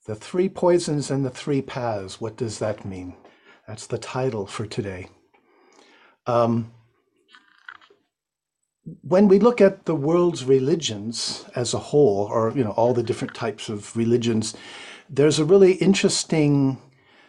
The Three Poisons and the Three Paths. What does that mean? That's the title for today. Um, when we look at the world's religions as a whole, or all the different types of religions, there's a really interesting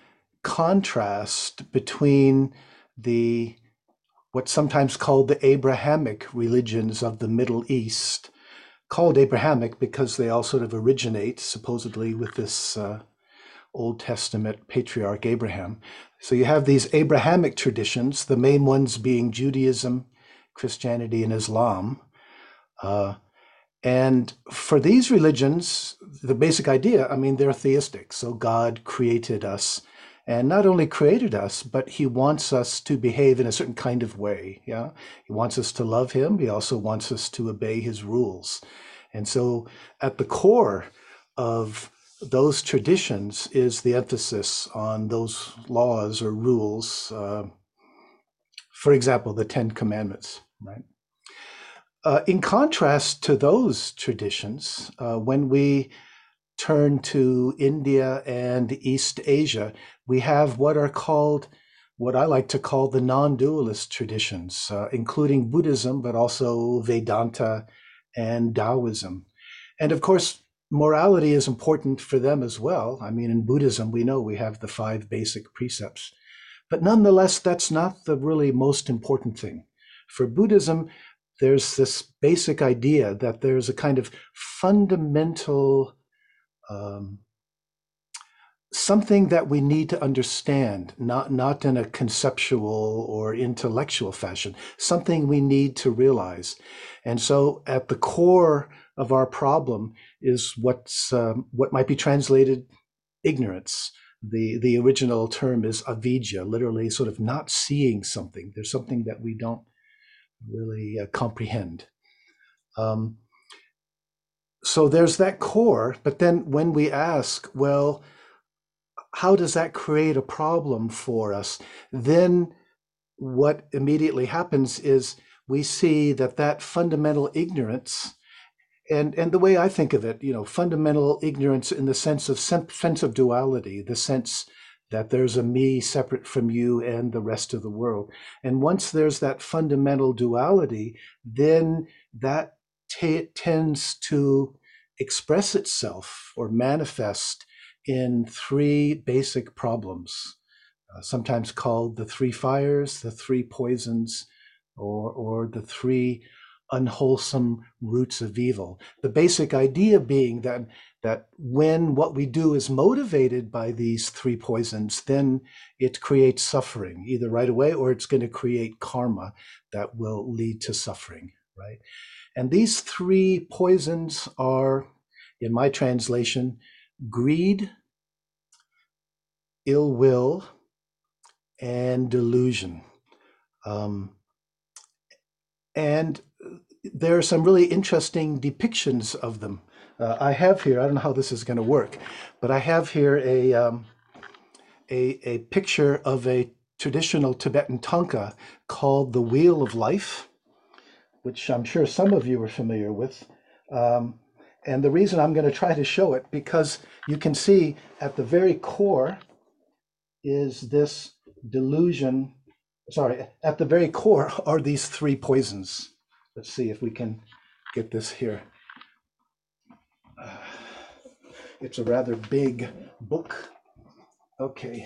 contrast between the what's sometimes called the Abrahamic religions of the Middle East, called Abrahamic because they all sort of originate supposedly with this Old Testament patriarch Abraham. So you have these Abrahamic traditions, the main ones being Judaism, Christianity, and Islam. Uh, and for these religions, the basic idea, I mean, they're theistic. So God created us, and not only created us, but he wants us to behave in a certain kind of way. Yeah. He wants us to love him. He also wants us to obey his rules. And so at the core of those traditions is the emphasis on those laws or rules. For example, the Ten Commandments, right? In contrast to those traditions, when we turn to India and East Asia, we have what I like to call the non-dualist traditions, including Buddhism, but also Vedanta and Taoism. And of course, morality is important for them as well. I mean, in Buddhism, we know we have the five basic precepts. But nonetheless, that's not the really most important thing. For Buddhism, there's this basic idea that there's a kind of fundamental um, something that we need to understand, not in a conceptual or intellectual fashion, something we need to realize. And so at the core of our problem is what might be translated ignorance. The original term is avidya, literally sort of not seeing something. There's something that we don't really comprehend. Um, so there's that core, but then when we ask, well, how does that create a problem for us? Then what immediately happens is we see that fundamental ignorance, and the way I think of it, fundamental ignorance in the sense of duality, the sense that there's a me separate from you and the rest of the world. And once there's that fundamental duality, then that tends to express itself or manifest in three basic problems, sometimes called the three fires, the three poisons, or the three unwholesome roots of evil. The basic idea being that when what we do is motivated by these three poisons, then it creates suffering, either right away or it's going to create karma that will lead to suffering, right? And these three poisons are, in my translation, greed, ill will, and delusion. Um, and there are some really interesting depictions of them. I have here, I don't know how this is going to work, but I have here a picture of a traditional Tibetan tanka called the Wheel of Life, which I'm sure some of you are familiar with. Um, and the reason I'm going to try to show it, because you can see at the very core is this delusion. Sorry, at the very core are these three poisons. Let's see if we can get this here. It's a rather big book. Okay,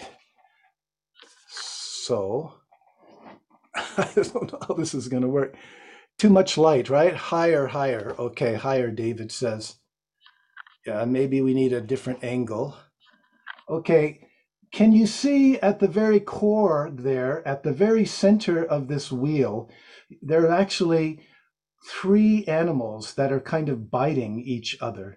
so I don't know how this is going to work. Too much light, right? Higher, higher. Okay, higher, David says. Yeah, maybe we need a different angle. Okay, can you see at the very core there, at the very center of this wheel, there are actually three animals that are kind of biting each other.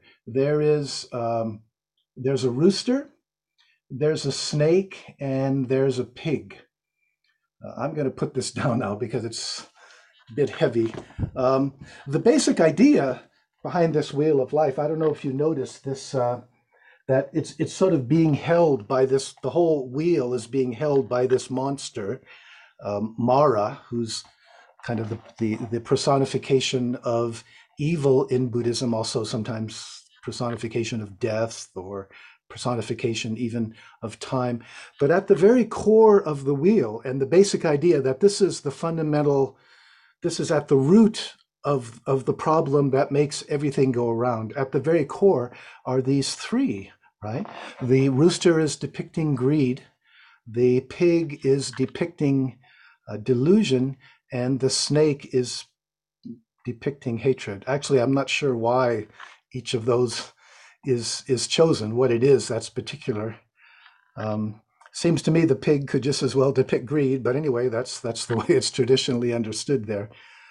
There's a rooster, there's a snake, and there's a pig. I'm going to put this down now because it's a bit heavy. The basic idea behind this wheel of life, I don't know if you noticed this, that it's sort of being held by this, the whole wheel is being held by this monster, Mara, who's kind of the personification of evil in Buddhism, also sometimes personification of death or personification even of time. But at the very core of the wheel, and the basic idea that this is the fundamental, this is at the root of the problem that makes everything go around. At the very core are these three, right? The rooster is depicting greed, the pig is depicting delusion, and the snake is depicting hatred. Actually, I'm not sure why each of those is chosen, what it is that's particular. Seems to me the pig could just as well depict greed, but anyway, that's the way it's traditionally understood there.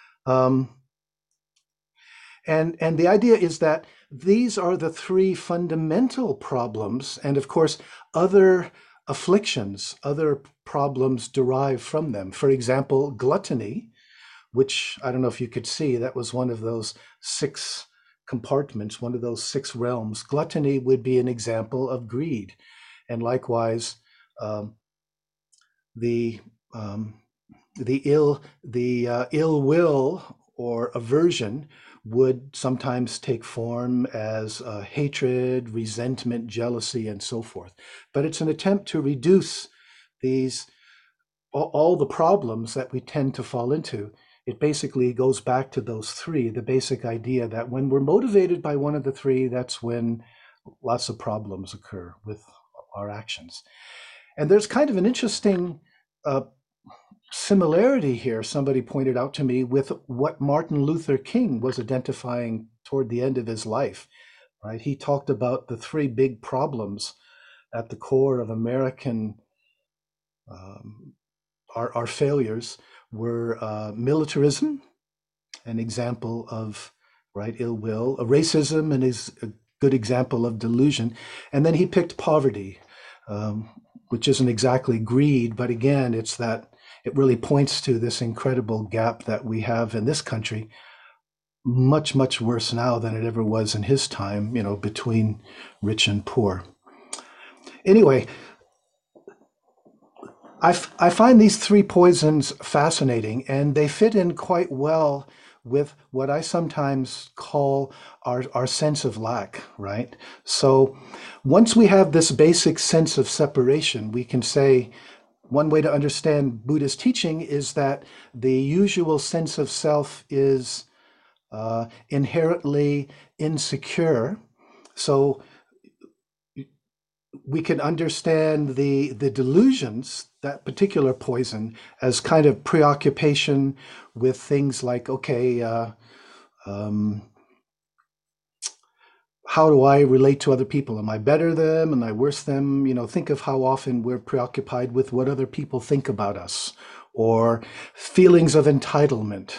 And the idea is that these are the three fundamental problems, and of course, other afflictions, other problems derive from them. For example, gluttony, which I don't know if you could see, that was one of those 6 compartments, one of those 6 realms. Gluttony would be an example of greed. And likewise, the ill will or aversion would sometimes take form as hatred, resentment, jealousy, and so forth. But it's an attempt to reduce these all the problems that we tend to fall into. It basically goes back to those 3, the basic idea that when we're motivated by one of the 3, that's when lots of problems occur with our actions. And there's kind of an interesting similarity here, somebody pointed out to me, with what Martin Luther King was identifying toward the end of his life, right? He talked about the 3 big problems at the core of American, our failures were militarism, an example of ill will, racism, and is a good example of delusion. And then he picked poverty, which isn't exactly greed, but again, it's that it really points to this incredible gap that we have in this country, much, much worse now than it ever was in his time, between rich and poor. Anyway, I find these 3 poisons fascinating, and they fit in quite well with what I sometimes call our sense of lack, right? So once we have this basic sense of separation, we can say, one way to understand Buddhist teaching is that the usual sense of self is inherently insecure. So we can understand the delusions, that particular poison, as kind of preoccupation with things like, okay, how do I relate to other people? Am I better than them? Am I worse than them? Think of how often we're preoccupied with what other people think about us, or feelings of entitlement,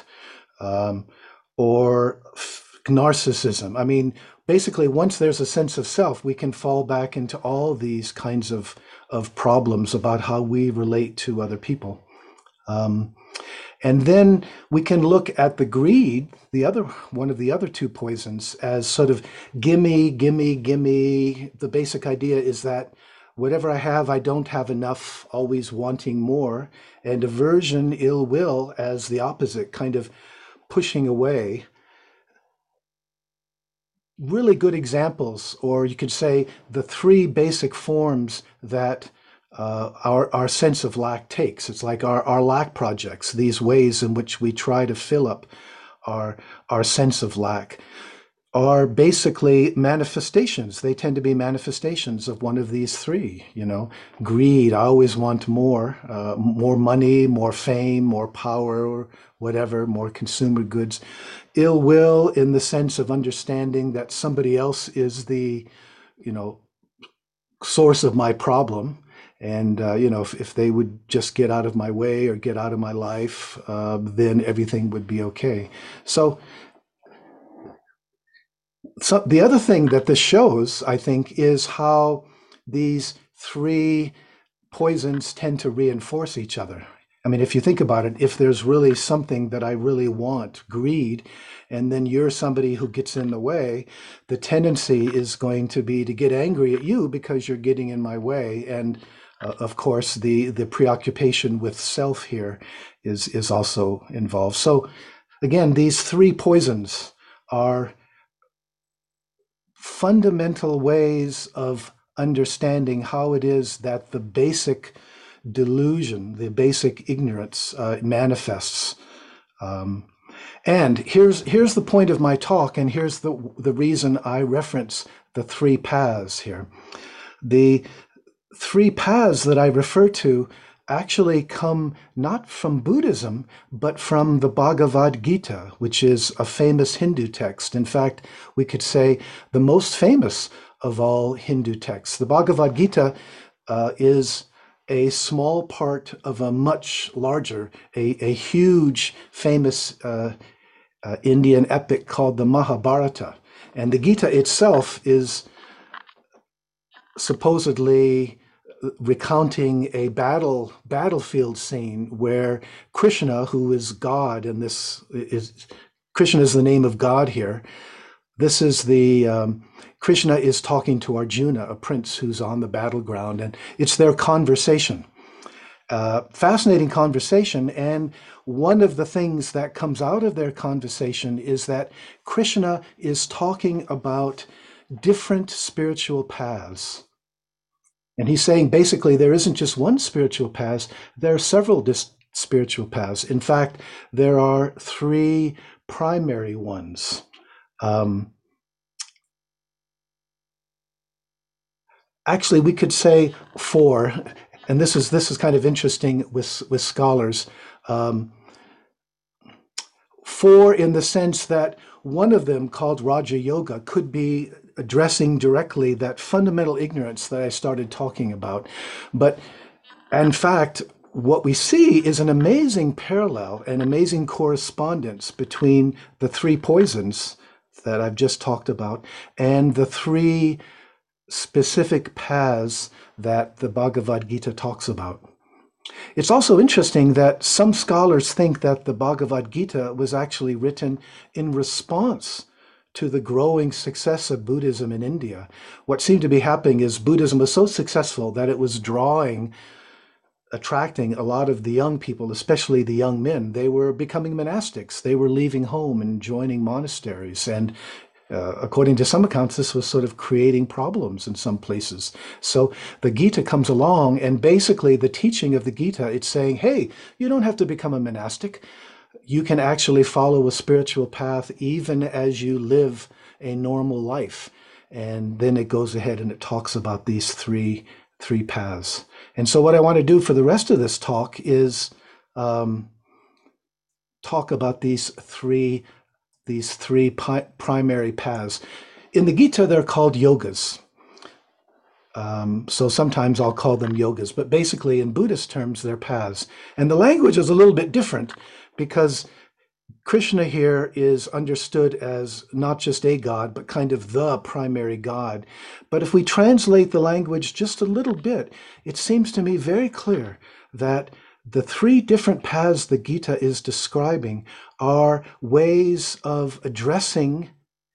or narcissism. I mean, basically, once there's a sense of self, we can fall back into all these kinds of problems about how we relate to other people. And then we can look at the greed, one of the other 2 poisons, as sort of gimme, gimme, gimme. The basic idea is that whatever I have, I don't have enough, always wanting more. And aversion, ill will, as the opposite, kind of pushing away. Really good examples, or you could say the 3 basic forms that our sense of lack takes. It's like our lack projects, these ways in which we try to fill up our sense of lack, are basically manifestations. They tend to be manifestations of one of these 3. Greed, I always want more money, more fame, more power, or whatever, more consumer goods. Ill will, in the sense of understanding that somebody else is the source of my problem. And, if they would just get out of my way or get out of my life, then everything would be okay. So the other thing that this shows, I think, is how these 3 poisons tend to reinforce each other. I mean, if you think about it, if there's really something that I really want, greed, and then you're somebody who gets in the way, the tendency is going to be to get angry at you because you're getting in my way. And of course, the preoccupation with self here is also involved. So again, these 3 poisons are fundamental ways of understanding how it is that the basic delusion, the basic ignorance manifests. And here's the point of my talk, and here's the reason I reference the three paths here. The three paths that I refer to actually come not from Buddhism, but from the Bhagavad Gita, which is a famous Hindu text. In fact, we could say the most famous of all Hindu texts. The Bhagavad Gita is a small part of a much larger, a huge, famous Indian epic called the Mahabharata. And the Gita itself is supposedly recounting a battlefield scene where Krishna, who is God, and this is Krishna is the name of God here. This is the Krishna is talking to Arjuna, a prince who's on the battleground, and it's their conversation. Fascinating conversation, and one of the things that comes out of their conversation is that Krishna is talking about different spiritual paths. And he's saying basically there isn't just one spiritual path, there are several spiritual paths. In fact, there are three primary ones. Actually, we could say four, and this is kind of interesting with scholars. Four in the sense that one of them, called Raja Yoga, could be addressing directly that fundamental ignorance that I started talking about. But in fact, what we see is an amazing parallel, an amazing correspondence between the three poisons that I've just talked about and the three specific paths that the Bhagavad Gita talks about. It's also interesting that some scholars think that the Bhagavad Gita was actually written in response to the growing success of Buddhism in India. What seemed to be happening is Buddhism was so successful that it was attracting a lot of the young people, especially the young men. They were becoming monastics. They were leaving home and joining monasteries. And according to some accounts, this was sort of creating problems in some places. So the Gita comes along, and basically the teaching of the Gita, it's saying, hey, you don't have to become a monastic. You can actually follow a spiritual path even as you live a normal life. And then it goes ahead and it talks about these three paths. And so what I want to do for the rest of this talk is talk about these three primary paths. In the Gita, they're called yogas. So sometimes I'll call them yogas, but basically in Buddhist terms, they're paths. And the language is a little bit different because Krishna here is understood as not just a god, but kind of the primary god. But if we translate the language just a little bit, it seems to me very clear that the three different paths the Gita is describing are ways of addressing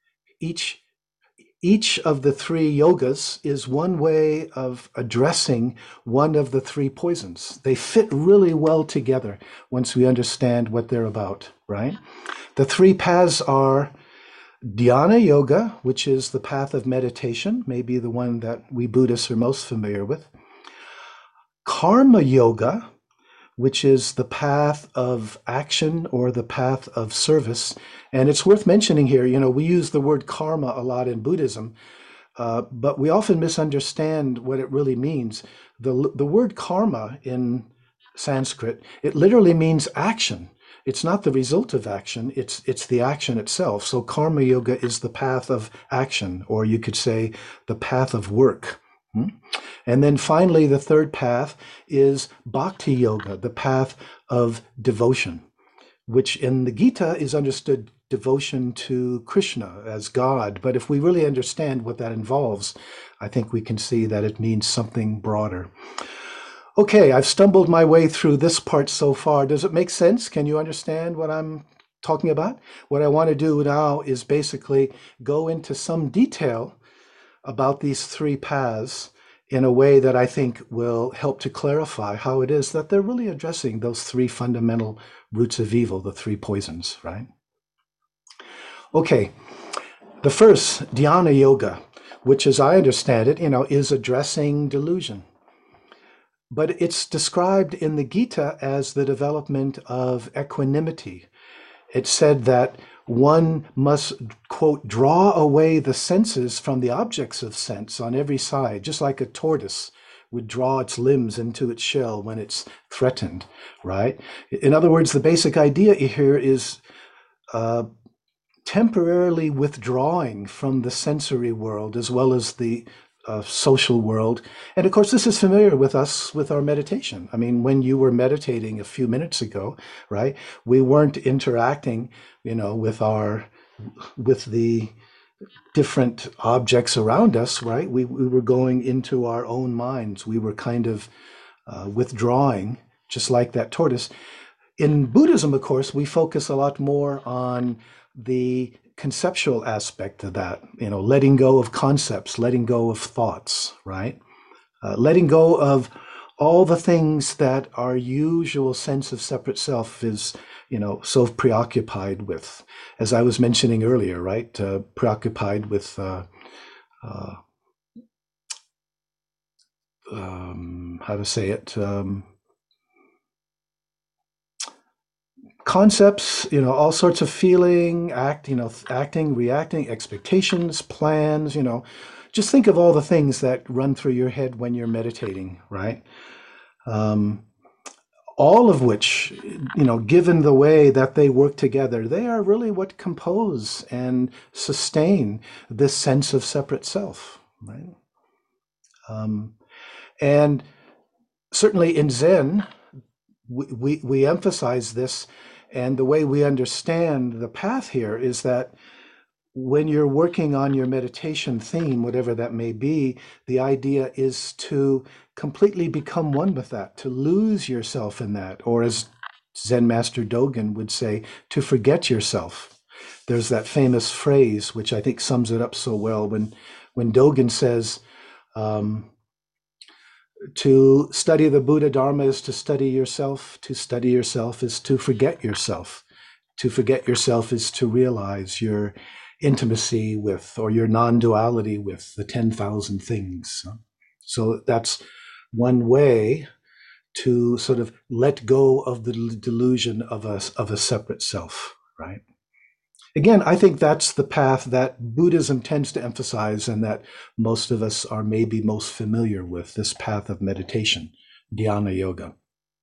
each of the three yogas is one way of addressing one of the three poisons. They fit really well together once we understand what they're about, right? The three paths are Dhyana Yoga, which is the path of meditation, maybe the one that we Buddhists are most familiar with. Karma Yoga, which is the path of action or the path of service. And it's worth mentioning here, we use the word karma a lot in Buddhism, but we often misunderstand what it really means. The word karma in Sanskrit, it literally means action. It's not the result of action, it's the action itself. So karma yoga is the path of action, or you could say the path of work. And then finally, the third path is Bhakti Yoga, the path of devotion, which in the Gita is understood devotion to Krishna as God. But if we really understand what that involves, I think we can see that it means something broader. Okay, I've stumbled my way through this part so far. Does it make sense? Can you understand what I'm talking about? What I want to do now is basically go into some detail about these three paths in a way that I think will help to clarify how it is that they're really addressing those three fundamental roots of evil, the three poisons, right? Okay, The first, Dhyana Yoga, which as I understand it, is addressing delusion. But it's described in the Gita as the development of equanimity. It said that one must, quote, draw away the senses from the objects of sense on every side, just like a tortoise would draw its limbs into its shell when it's threatened, right? In other words, the basic idea here is uh, temporarily withdrawing from the sensory world as well as the social world. And of course, this is familiar with us with our meditation. I mean, when you were meditating a few minutes ago, right, we weren't interacting, with the different objects around us, right? We were going into our own minds. We were kind of withdrawing, just like that tortoise. In Buddhism, of course, we focus a lot more on the conceptual aspect of that, letting go of concepts, letting go of thoughts, right? Letting go of all the things that our usual sense of separate self is, so preoccupied with. As I was mentioning earlier, right? Preoccupied with, how to say it? Concepts, all sorts of feeling, acting, reacting, expectations, plans, just think of all the things that run through your head when you're meditating, right? Um, all of which, given the way that they work together, they are really what compose and sustain this sense of separate self, right? Um, and certainly in Zen, we emphasize this, and the way we understand the path here is that when you're working on your meditation theme, whatever that may be, the idea is to completely become one with that, to lose yourself in that, or as Zen Master Dogen would say, to forget yourself. There's that famous phrase, which I think sums it up so well, when Dogen says, to study the Buddha Dharma is to study yourself. To study yourself is to forget yourself. To forget yourself is to realize your intimacy with, or your non-duality with, the 10,000 things. So that's one way to sort of let go of the delusion of a separate self, right? Again, I think that's the path that Buddhism tends to emphasize and that most of us are maybe most familiar with, this path of meditation, dhyana yoga.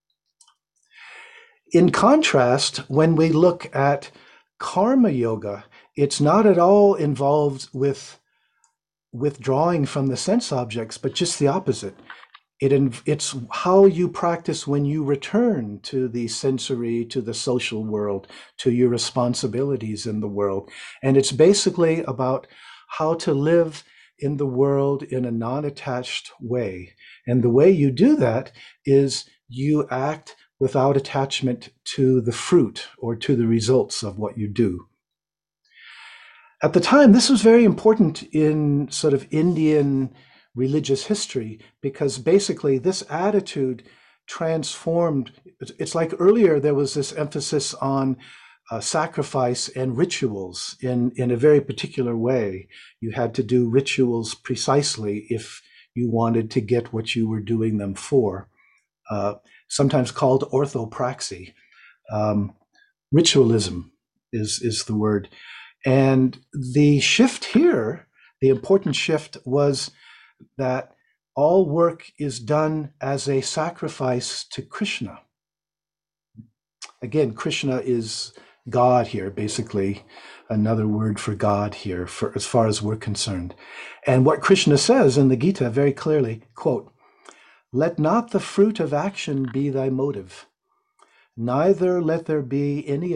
In contrast, when we look at karma yoga, it's not at all involved with withdrawing from the sense objects, but just the opposite. It's how you practice when you return to the sensory, to the social world, to your responsibilities in the world. And it's basically about how to live in the world in a non-attached way. And the way you do that is you act without attachment to the fruit or to the results of what you do. At the time, this was very important in sort of Indian religious history because basically this attitude transformed. It's like earlier there was this emphasis on sacrifice and rituals in a very particular way. You had to do rituals precisely if you wanted to get what you were doing them for, uh, sometimes called orthopraxy. Um, Ritualism is the word. And the shift here, the important shift was that all work is done as a sacrifice to Krishna. Again, Krishna is God here, basically, another word for God here, for as far as we're concerned. And what Krishna says in the Gita very clearly, quote, "Let not the fruit of action be thy motive, neither let there be any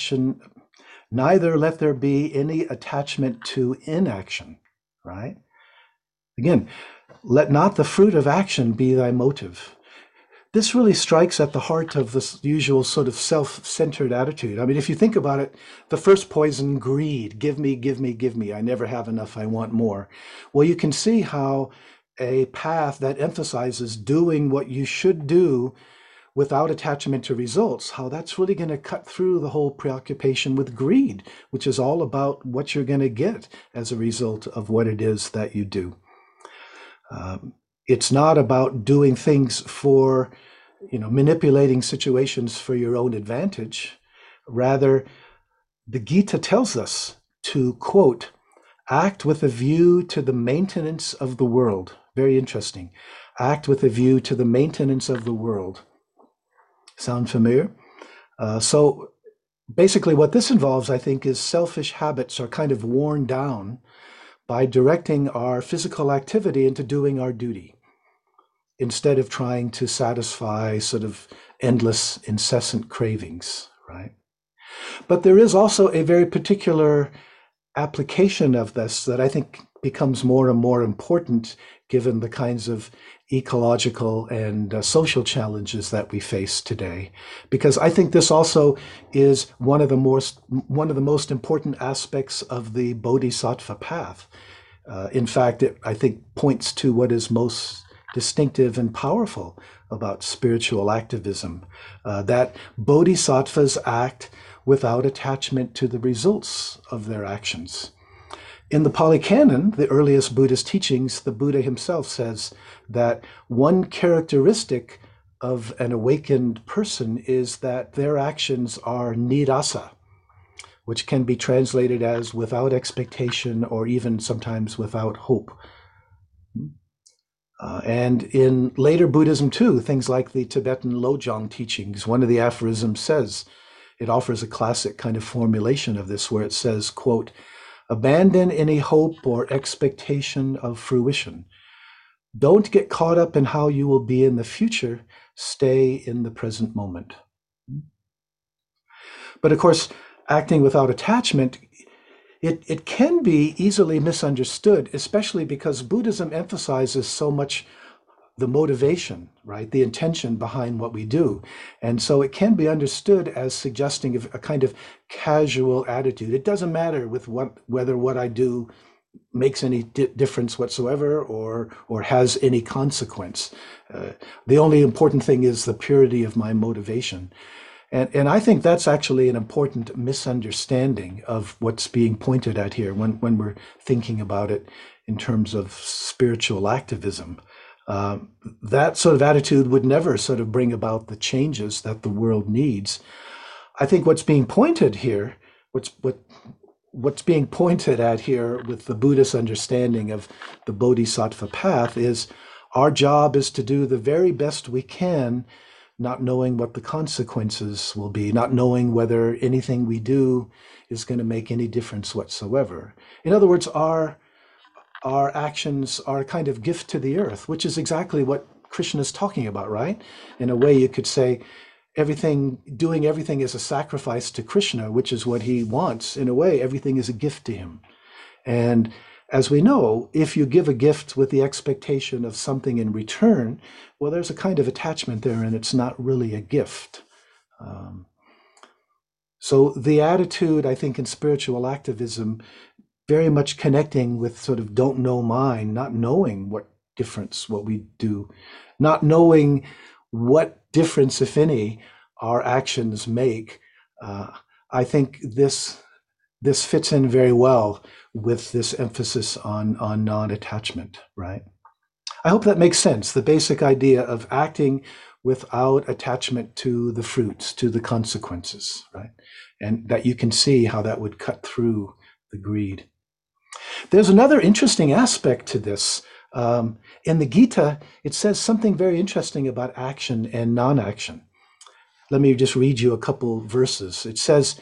attachment to inaction," right? Again, let not the fruit of action be thy motive. This really strikes at the heart of this usual sort of self-centered attitude. I mean, if you think about it, the first poison, greed, give me, give me, give me. I never have enough. I want more. Well, you can see how a path that emphasizes doing what you should do without attachment to results, how that's really going to cut through the whole preoccupation with greed, which is all about what you're going to get as a result of what it is that you do. It's not about doing things for, manipulating situations for your own advantage. Rather, the Gita tells us to, quote, act with a view to the maintenance of the world. Very interesting. Act with a view to the maintenance of the world. Sound familiar? So basically what this involves, I think, is selfish habits are kind of worn down by directing our physical activity into doing our duty instead of trying to satisfy sort of endless, incessant cravings, right? But there is also a very particular application of this that I think becomes more and more important given the kinds of ecological and social challenges that we face today. Because I think this also is one of the most important aspects of the Bodhisattva path. In fact, it, I think, points to what is most distinctive and powerful about spiritual activism, that bodhisattvas act without attachment to the results of their actions. In the Pali Canon, the earliest Buddhist teachings, the Buddha himself says that one characteristic of an awakened person is that their actions are nirasa, which can be translated as without expectation or even sometimes without hope. And in later Buddhism too, things like the Tibetan Lojong teachings, one of the aphorisms says, it offers a classic kind of formulation of this where it says, quote, abandon any hope or expectation of fruition. Don't get caught up in how you will be in the future. Stay in the present moment. But of course, acting without attachment, it can be easily misunderstood, especially because Buddhism emphasizes so much the motivation, right? The intention behind what we do. And so it can be understood as suggesting a kind of casual attitude. It doesn't matter whether what I do makes any difference whatsoever or has any consequence. The only important thing is the purity of my motivation. And I think that's actually an important misunderstanding of what's being pointed at here when we're thinking about it in terms of spiritual activism. That sort of attitude would never sort of bring about the changes that the world needs. I think what's being pointed here, what's being pointed at here with the Buddhist understanding of the Bodhisattva path is our job is to do the very best we can, not knowing what the consequences will be, not knowing whether anything we do is going to make any difference whatsoever. In other words, our actions are a kind of gift to the earth, which is exactly what Krishna is talking about, right? In a way, you could say doing everything is a sacrifice to Krishna, which is what he wants. In a way, everything is a gift to him. And as we know, if you give a gift with the expectation of something in return, well, there's a kind of attachment there, and it's not really a gift. So the attitude, I think, in spiritual activism, very much connecting with sort of don't know mine, not knowing what difference what we do, not knowing what difference, if any, our actions make. I think this fits in very well with this emphasis on non-attachment, right? I hope that makes sense. The basic idea of acting without attachment to the fruits, to the consequences, right? And that you can see how that would cut through the greed. There's another interesting aspect to this. In the Gita, it says something very interesting about action and non-action. Let me just read you a couple verses. It says,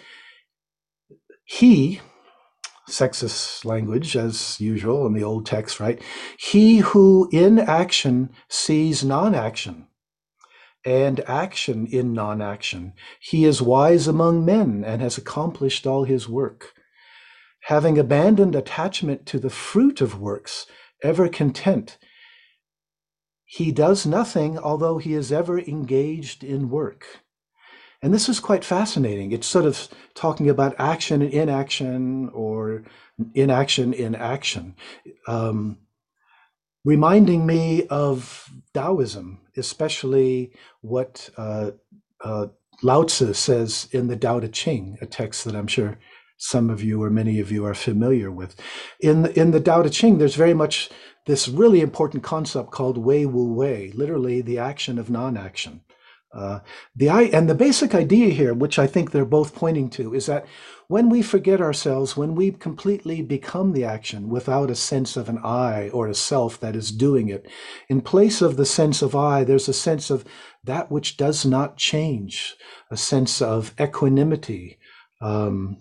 he, sexist language as usual in the old text, right? He who in action sees non-action and action in non-action, he is wise among men and has accomplished all his work. Having abandoned attachment to the fruit of works, ever content, he does nothing although he is ever engaged in work. And this is quite fascinating. It's sort of talking about action and inaction or inaction in action, reminding me of Taoism, especially what uh, Lao Tzu says in the Tao Te Ching, a text that I'm sure some of you or many of you are familiar with. In the Tao Te Ching, there's very much this really important concept called Wei Wu Wei, literally the action of non-action. Uh, and the basic idea here, which I think they're both pointing to, is that when we forget ourselves, when we completely become the action without a sense of an I or a self that is doing it, in place of the sense of I, there's a sense of that which does not change, a sense of equanimity. Um,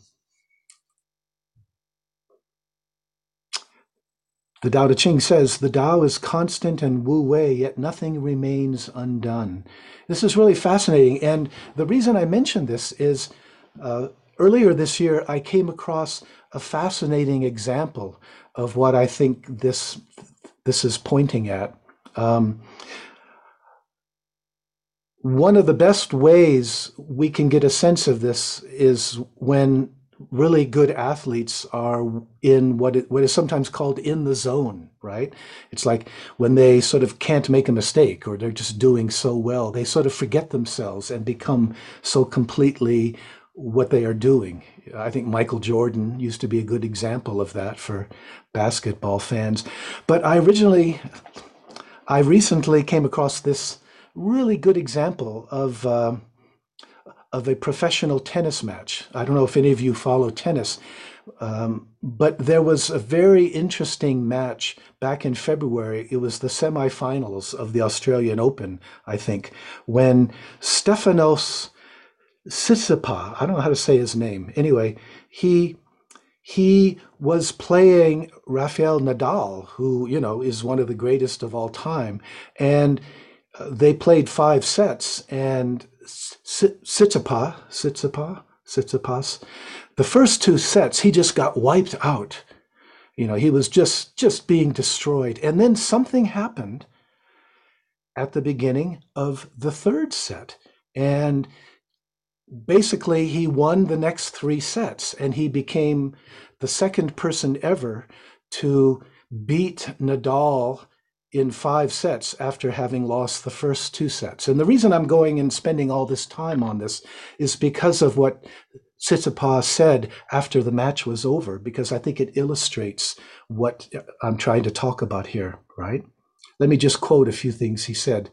The Tao Te Ching says, the Tao is constant and wu wei, yet nothing remains undone. This is really fascinating. And the reason I mention this is uh, earlier this year, I came across a fascinating example of what I think this is pointing at. Um, One of the best ways we can get a sense of this is when really good athletes are in what is sometimes called in the zone, right? It's like when they sort of can't make a mistake or they're just doing so well, they sort of forget themselves and become so completely what they are doing. I think Michael Jordan used to be a good example of that for basketball fans. But I recently came across this really good example of a professional tennis match. I don't know if any of you follow tennis, but there was a very interesting match back in February. It was the semifinals of the Australian Open, I think, when Stefanos Tsitsipas, I don't know how to say his name. Anyway, he he was playing Rafael Nadal, who, is one of the greatest of all time. And they played 5 sets, and Tsitsipas, the first 2 sets, he just got wiped out. He was just being destroyed. And then something happened at the beginning of the third set. And basically, he won the next 3 sets, and he became the second person ever to beat Nadal in 5 sets after having lost the first 2 sets. And the reason I'm going and spending all this time on this is because of what Tsitsipas said after the match was over, because I think it illustrates what I'm trying to talk about here, right? Let me just quote a few things he said.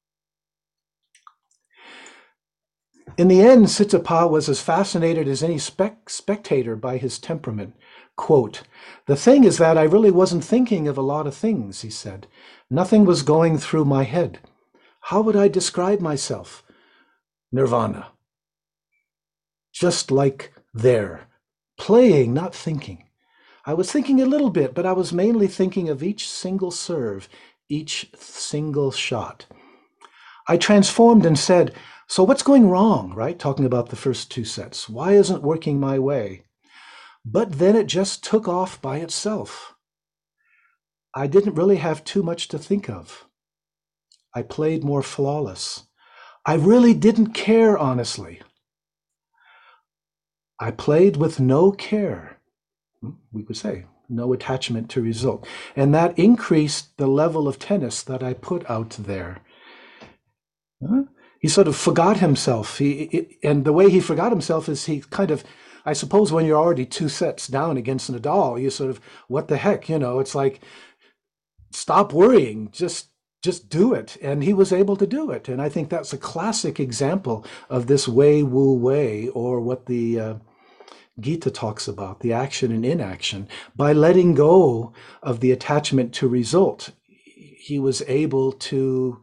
In the end, Tsitsipas was as fascinated as any spectator by his temperament. Quote, "The thing is that I really wasn't thinking of a lot of things," he said. "Nothing was going through my head. How would I describe myself? Nirvana. Just like there, playing, not thinking. I was thinking a little bit, but I was mainly thinking of each single serve, each single shot. I transformed and said, so what's going wrong, right? Talking about the first 2 sets. Why isn't working my way? But then it just took off by itself. I didn't really have too much to think of. I played more flawless. I really didn't care, honestly. I played with no care. We could say no attachment to result. And that increased the level of tennis that I put out there. Huh? He sort of forgot himself. And the way he forgot himself is he kind of, I suppose, when you're already 2 sets down against Nadal, you sort of, what the heck, it's like, stop worrying, just do it. And he was able to do it. And I think that's a classic example of this Wei Wu Wei, or what the Gita talks about, the action and inaction. By letting go of the attachment to result, he was able to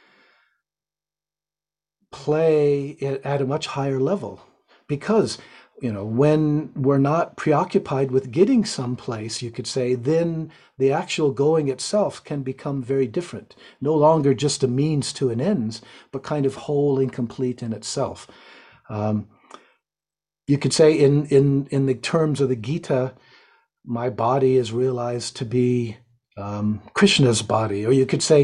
play at a much higher level, because when we're not preoccupied with getting someplace, you could say, then the actual going itself can become very different, no longer just a means to an ends, but kind of whole and complete in itself. You could say, in the terms of the Gita, my body is realized to be Krishna's body. Or you could say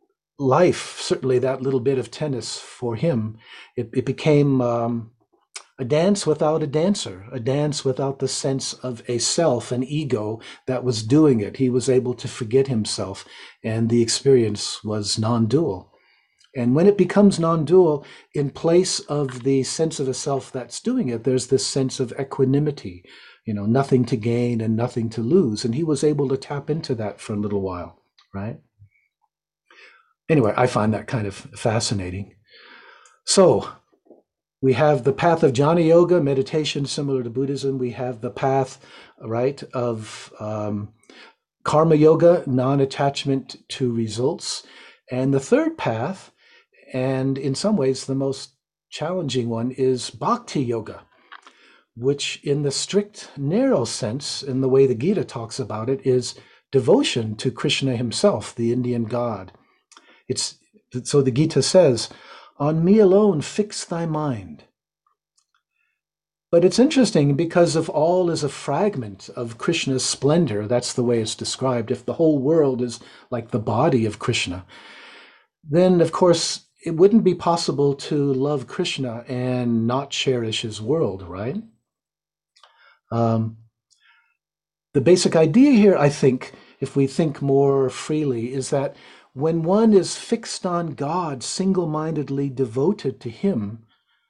life, certainly that little bit of tennis for him, it became A dance without a dancer, a dance without the sense of a self, an ego that was doing it. He was able to forget himself, and the experience was non dual. And when it becomes non dual, in place of the sense of a self that's doing it, there's this sense of equanimity, nothing to gain and nothing to lose. And he was able to tap into that for a little while, right? Anyway, I find that kind of fascinating. So we have the path of jnana yoga, meditation similar to Buddhism. We have the path, right, of karma yoga, non-attachment to results. And the third path, and in some ways the most challenging one, is bhakti yoga, which in the strict narrow sense, in the way the Gita talks about it, is devotion to Krishna himself, the Indian god. So the Gita says, on me alone fix thy mind. But it's interesting because if all is a fragment of Krishna's splendor, that's the way it's described, if the whole world is like the body of Krishna, then of course it wouldn't be possible to love Krishna and not cherish his world, right? The basic idea here, I think, if we think more freely, is that when one is fixed on God, single-mindedly devoted to him,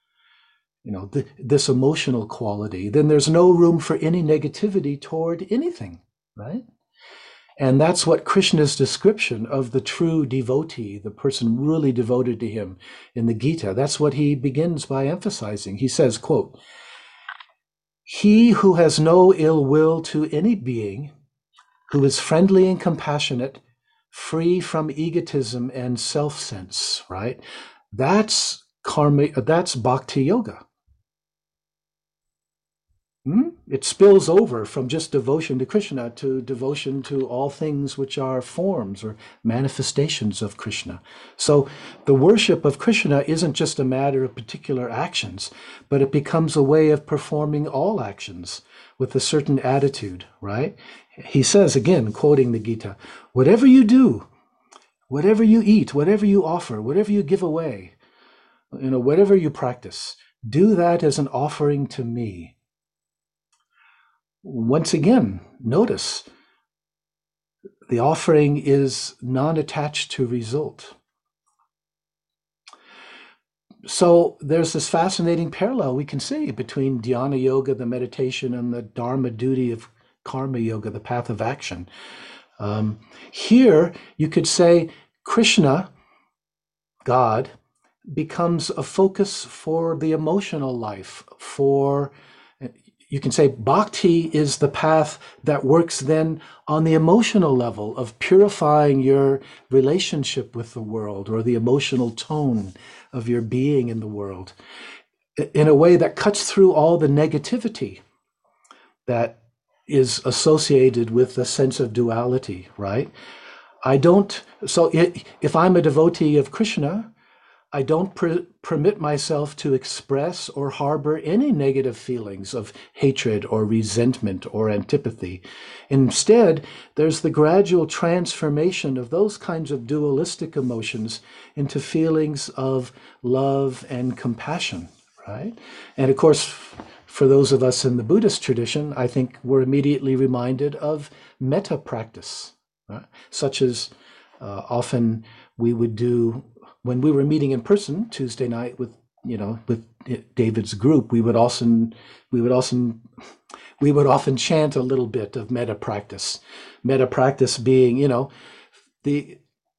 this emotional quality, then there's no room for any negativity toward anything, right? And that's what Krishna's description of the true devotee, the person really devoted to him in the Gita, that's what he begins by emphasizing. He says, quote, he who has no ill will to any being, who is friendly and compassionate, free from egotism and self-sense, right? That's karma, that's bhakti yoga. It spills over from just devotion to Krishna to devotion to all things which are forms or manifestations of Krishna. So the worship of Krishna isn't just a matter of particular actions, but it becomes a way of performing all actions with a certain attitude, right? He says, again, quoting the Gita, whatever you do, whatever you eat, whatever you offer, whatever you give away, whatever you practice, do that as an offering to me. Once again, notice the offering is non-attached to result. So there's this fascinating parallel we can see between dhyana yoga, the meditation, and the dharma duty of karma yoga, the path of action. Here, you could say Krishna, God, becomes a focus for the emotional life, you can say bhakti is the path that works then on the emotional level of purifying your relationship with the world or the emotional tone of your being in the world in a way that cuts through all the negativity that is associated with the sense of duality, right? If I'm a devotee of Krishna, I don't permit myself to express or harbor any negative feelings of hatred or resentment or antipathy. Instead, there's the gradual transformation of those kinds of dualistic emotions into feelings of love and compassion, right? And of course, for those of us in the Buddhist tradition, I think we're immediately reminded of metta practice, right? Such as often we would do when we were meeting in person Tuesday night with David's group. We would often chant a little bit of metta practice. Metta practice being, the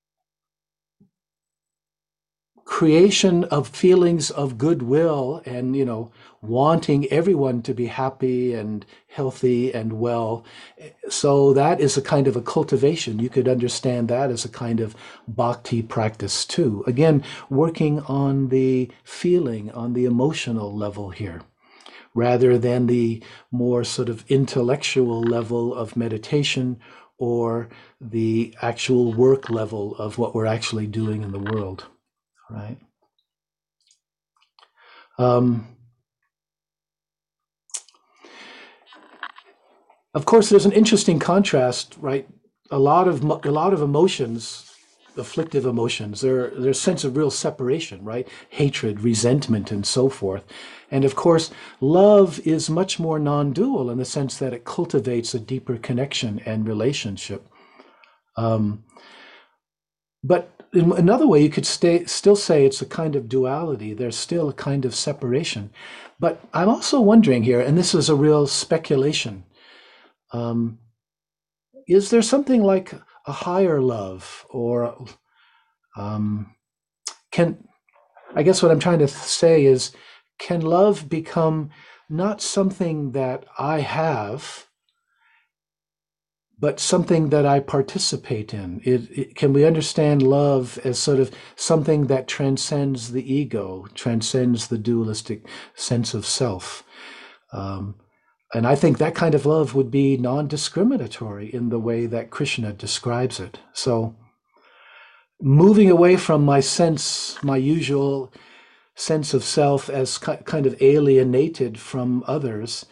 creation of feelings of goodwill and wanting everyone to be happy and healthy and well. So that is a kind of a cultivation. You could understand that as a kind of bhakti practice too. Again, working on the feeling, on the emotional level here, rather than the more sort of intellectual level of meditation or the actual work level of what we're actually doing in the world. Right. Of course, there's an interesting contrast, right? A lot of emotions afflictive emotions. There's sense of real separation, right? Hatred, resentment, and so forth. And of course, love is much more non-dual in the sense that it cultivates a deeper connection and relationship. Um, but in another way, you could still say it's a kind of duality. There's still a kind of separation. But I'm also wondering here, and this is a real speculation, um, is there something like a higher love, or um, can I guess what I'm trying to say is, can love become not something that I have, but something that I participate in? Can we understand love as sort of something that transcends the ego, transcends the dualistic sense of self? Um, and I think that kind of love would be non-discriminatory in the way that Krishna describes it. So moving away from my usual sense of self as kind of alienated from others,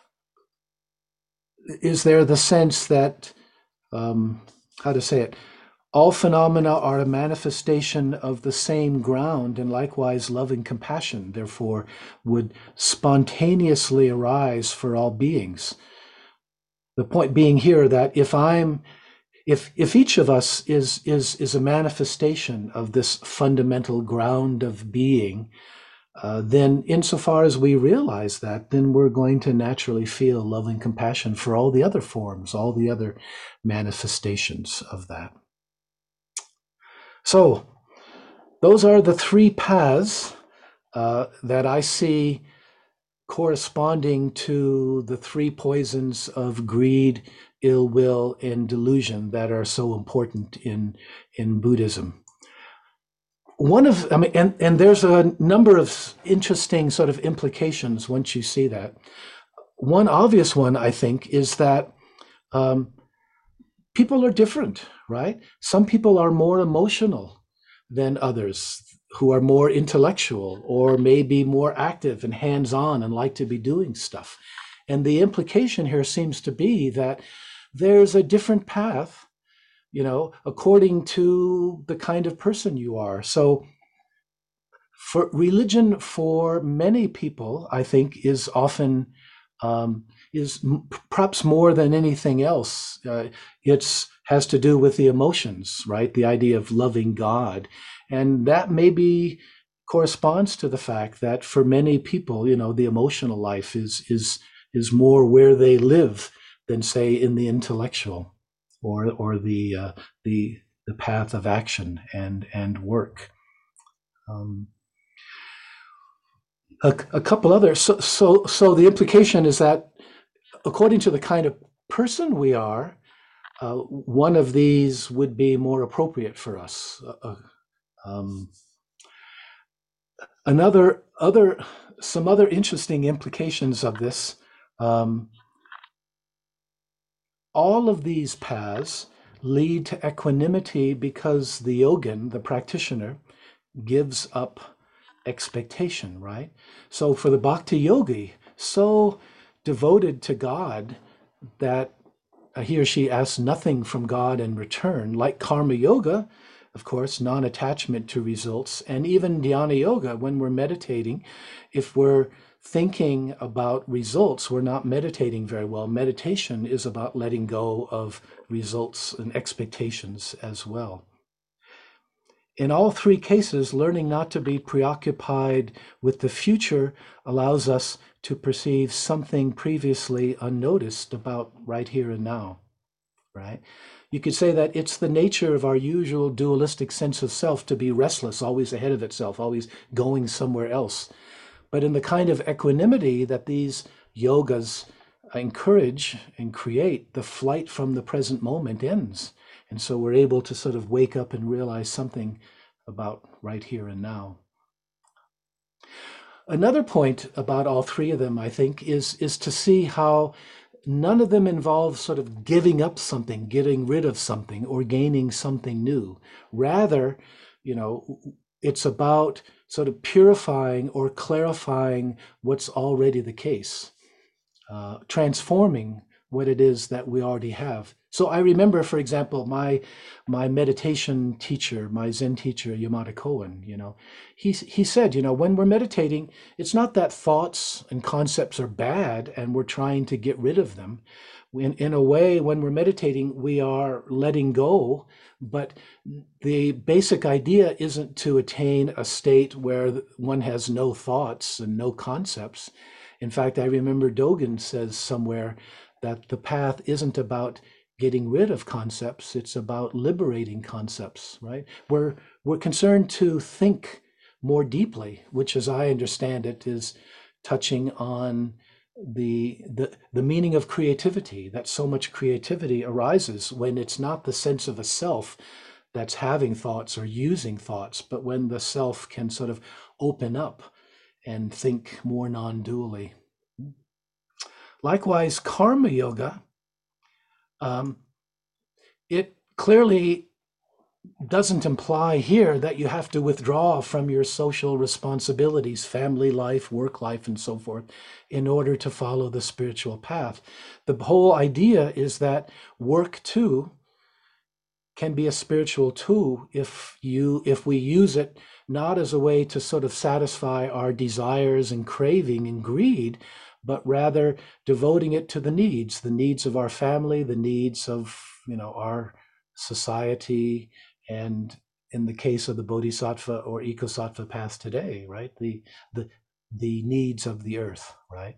is there the sense that, how to say it, all phenomena are a manifestation of the same ground, and likewise love and compassion, therefore, would spontaneously arise for all beings. The point being here that if each of us is a manifestation of this fundamental ground of being, then insofar as we realize that, then we're going to naturally feel love and compassion for all the other forms, all the other manifestations of that. So those are the three paths that I see corresponding to the three poisons of greed, ill will, and delusion that are so important in Buddhism. And there's a number of interesting sort of implications once you see that. One obvious one, I think, is that um, people are different, right? Some people are more emotional than others, who are more intellectual or maybe more active and hands-on and like to be doing stuff. And the implication here seems to be that there's a different path, according to the kind of person you are. So for religion, for many people, I think, is often perhaps more than anything else. It's has to do with the emotions, right? The idea of loving God, and that maybe corresponds to the fact that for many people, the emotional life is more where they live than, say, in the intellectual or the path of action and work. Um, a couple others. So the implication is that according to the kind of person we are, one of these would be more appropriate for us. Um, some other interesting implications of this. Um, all of these paths lead to equanimity because the yogin, the practitioner, gives up expectation, right? So for the bhakti yogi, so devoted to God that he or she asks nothing from God in return, like karma yoga, of course, non-attachment to results, and even dhyana yoga, when we're meditating, if we're thinking about results, we're not meditating very well. Meditation is about letting go of results and expectations as well. In all three cases, learning not to be preoccupied with the future allows us to perceive something previously unnoticed about right here and now, right? You could say that it's the nature of our usual dualistic sense of self to be restless, always ahead of itself, always going somewhere else. But in the kind of equanimity that these yogas encourage and create, the flight from the present moment ends. And so we're able to sort of wake up and realize something about right here and now. Another point about all three of them, I think, is to see how none of them involve sort of giving up something, getting rid of something, or gaining something new. Rather, it's about sort of purifying or clarifying what's already the case, transforming what it is that we already have, So I remember, for example, my meditation teacher, my Zen teacher, Yamada Kohen, he said, when we're meditating, it's not that thoughts and concepts are bad and we're trying to get rid of them. In a way, when we're meditating, we are letting go, but the basic idea isn't to attain a state where one has no thoughts and no concepts. In fact, I remember Dogen says somewhere that the path isn't about getting rid of concepts, it's about liberating concepts, right? We're concerned to think more deeply, which as I understand it is touching on the meaning of creativity, that so much creativity arises when it's not the sense of a self that's having thoughts or using thoughts, but when the self can sort of open up and think more non-dually. Likewise, karma yoga, um, it clearly doesn't imply here that you have to withdraw from your social responsibilities, family life, work life, and so forth, in order to follow the spiritual path. The whole idea is that work too can be a spiritual tool if we use it not as a way to sort of satisfy our desires and craving and greed, but rather devoting it to the needs of our family, the needs of our society, and in the case of the bodhisattva or ecosattva path today, right? The the needs of the earth, right?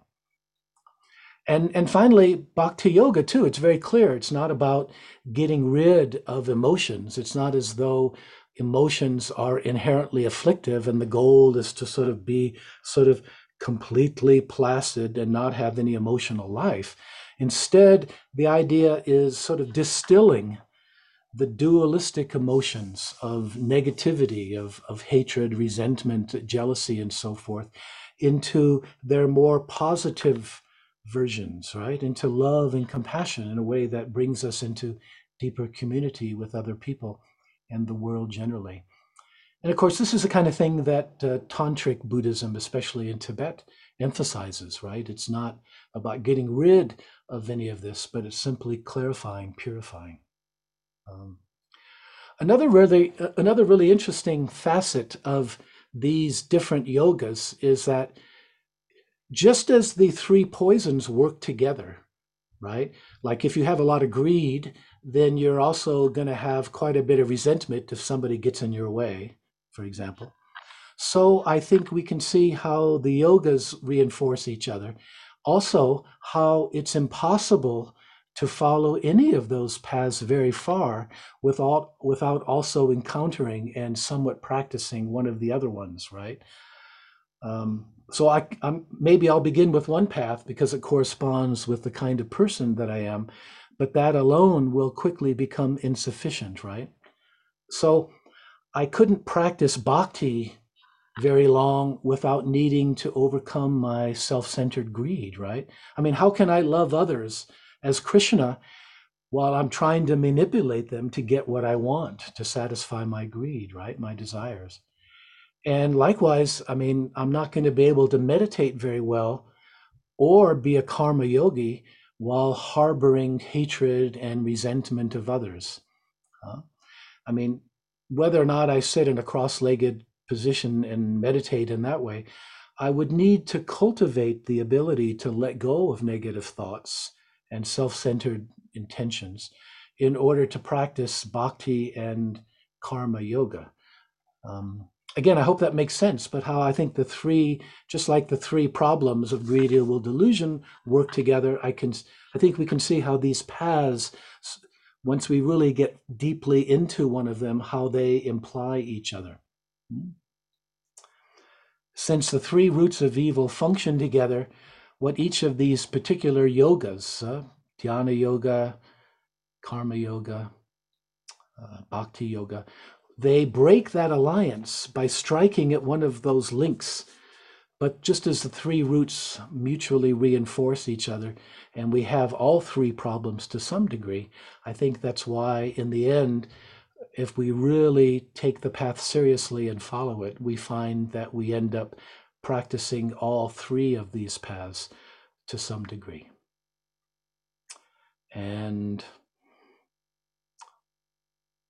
And finally, bhakti yoga too. It's very clear. It's not about getting rid of emotions. It's not as though emotions are inherently afflictive and the goal is to sort of be sort of completely placid and not have any emotional life. Instead, the idea is sort of distilling the dualistic emotions of negativity, of hatred, resentment, jealousy, and so forth, into their more positive versions, right? Into love and compassion in a way that brings us into deeper community with other people and the world generally. And of course, this is the kind of thing that Tantric Buddhism, especially in Tibet, emphasizes, right? It's not about getting rid of any of this, but it's simply clarifying, purifying. Um, another really interesting facet of these different yogas is that just as the three poisons work together, right? Like if you have a lot of greed, then you're also going to have quite a bit of resentment if somebody gets in your way, for example. So I think we can see how the yogas reinforce each other. Also, how it's impossible to follow any of those paths very far without also encountering and somewhat practicing one of the other ones, right? So maybe I'll begin with one path because it corresponds with the kind of person that I am, but that alone will quickly become insufficient, right? So I couldn't practice bhakti very long without needing to overcome my self-centered greed, right? I mean, how can I love others as Krishna while I'm trying to manipulate them to get what I want, to satisfy my greed, right? My desires. And likewise, I mean, I'm not going to be able to meditate very well or be a karma yogi while harboring hatred and resentment of others. I mean, whether or not I sit in a cross-legged position and meditate in that way, I would need to cultivate the ability to let go of negative thoughts and self-centered intentions in order to practice bhakti and karma yoga. Again, I hope that makes sense, but how I think the three, just like the three problems of greed, ill will, delusion work together, I think we can see how these paths, once we really get deeply into one of them, how they imply each other. Since the three roots of evil function together, what each of these particular yogas, dhyana yoga, karma yoga, bhakti yoga, they break that alliance by striking at one of those links. But just as the three roots mutually reinforce each other, and we have all three problems to some degree, I think that's why, in the end, if we really take the path seriously and follow it, we find that we end up practicing all three of these paths to some degree. And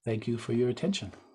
Thank you for your attention.